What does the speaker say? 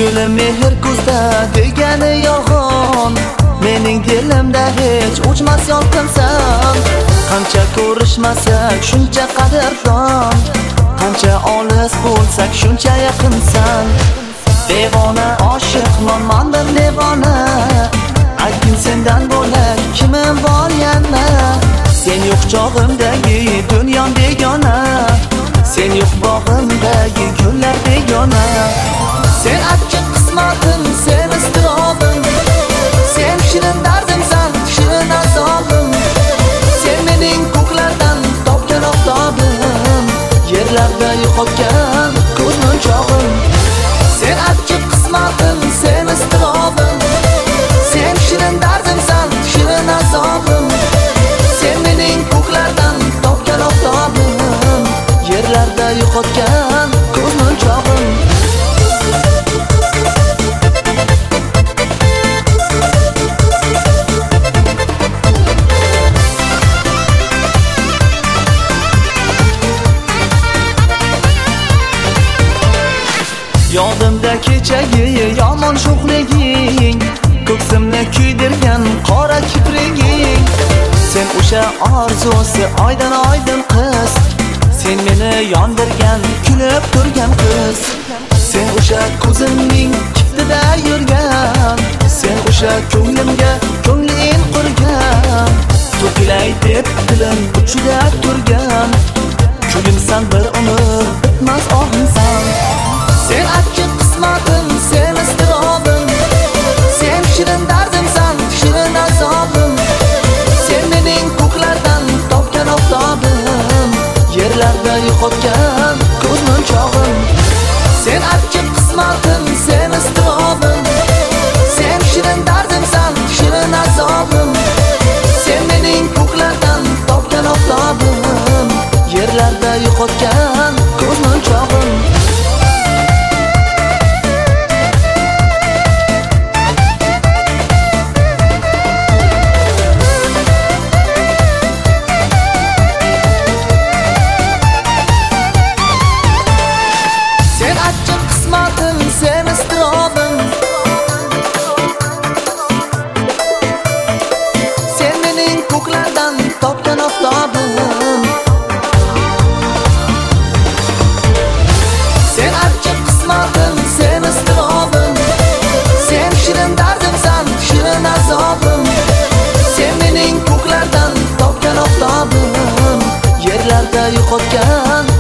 Ko'nglim mehr ko'zda degani yolg'on, mening dilimda hech o'chmas yolqinsan. Qancha ko'rishmasak shuncha qadrdon, qancha olis bo'lsak shuncha yaqinsan. Devona oshiqman, mandir devona, aytgin sendan bo'lak kimim bor yana. Sen yo'q chog'imdagi dunyom begona, sen yo'q bog'imdagi gullar begona. Sen achchiq qismatim, sen iztirobim, sen shirin dardimsan, shirin azobim. Sen mening ko'klardan topgan oftobim, yerlarda yo'qotgan ko'z munchog'im. Sen achchiq qismatim, sen iztirobim, sen shirin dardimsan, shirin azobim. Sen mening ko'klardan topgan oftobim, yerlarda yo'qotgan ko'z munchog'im. Yodimda kechagi yomon sho'xliging, ko'ksimni kuydirgan qora kipriging. Sen o'sha orzusi oydin oydin qiz, sen meni yondirgan kulib turgan qiz. Sen o'sha ko'zimning kiftida yurgan, sen o'sha ko'nglimga ko'ngling qurgan. To'kilay deb dilim uchida turgan, kulimsan bir umr bitmas ohimsan. Sen achchiq qismatim, sen iztirobim, sen shirin dardimsan, shirin azobim. Sen mening ko'klardan topgan oftobim, yerlarda yo'qotgan ko'z munchog'im. Sen achchiq qismatim, sen iztirobim, sen shirin dardimsan, shirin azobim. Sen mening ko'klardan topgan oftobim, yerlarda yo'qotgan ko'z munchog'im. Sen iztirobim, sen mening ko'klardan topgan oftobim. Sen achchiq qismatim, sen iztirobim, sen shirin dardimsan, shirin azobim. Sen mening ko'klardan topgan oftobim, yerlarda yo'qotgan